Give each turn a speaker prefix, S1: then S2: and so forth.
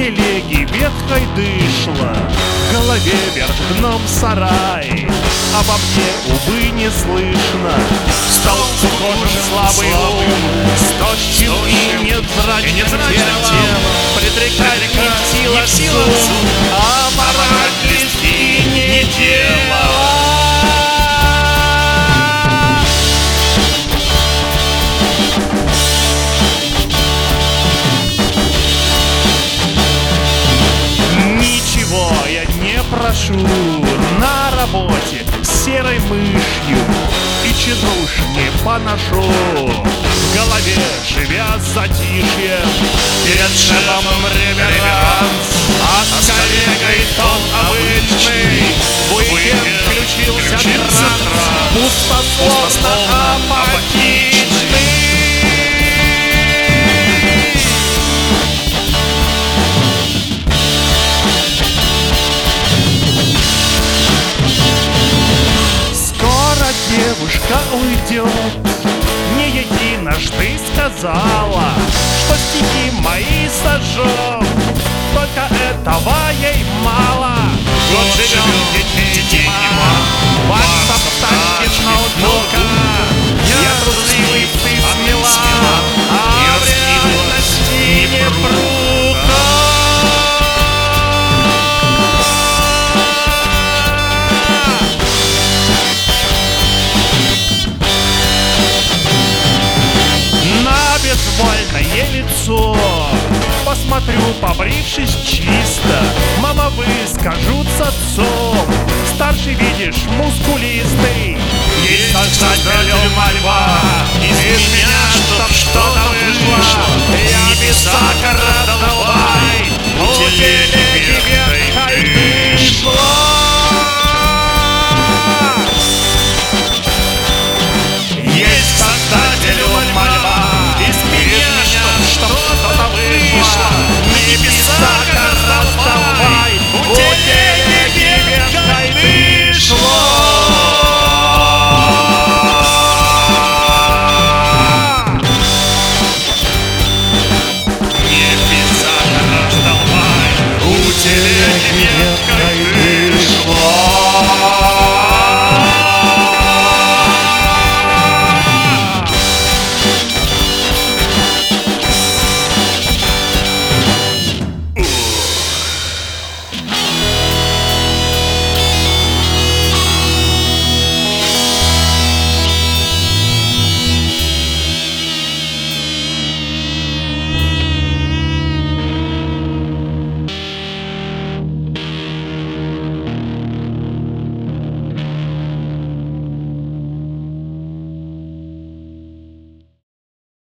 S1: телеги ветхой дышло, в голове вверх дном сарай. Обо мне, увы, не слышно. Стал сухожим слабый ум, с тощим и невзрачным телом. Предрекать не в силах суд, а мораль близки не дело. Ничего я не прошу на работе с серой мышью, и чедруш не поношу. В голове, живя затишьем, перед шефом реверанс, а с коллегой тон обычный. В уикенд включился транс, пустословно апатичный. Девушка уйдет, не единожды сказала, что стихи мои сожжет. Только этого ей мало. Вот живем, детей нема, вас обстанет ноутбука. Я трусливый, ты смела, а в реальности не пруха. Безвольное лицо посмотрю, побрившись чисто. Мама, вы скажу с отцом, старший, видишь, мускулистый. Есть создатель мольба, из меня чтоб что-то вышло. Я без сахара давай, у телеги ветхой вышло. Есть создатель мольба, что-то вышло. Небеса раздавай, у телеги ветхой вышло. Небеса раздавай, у телеги ветхой.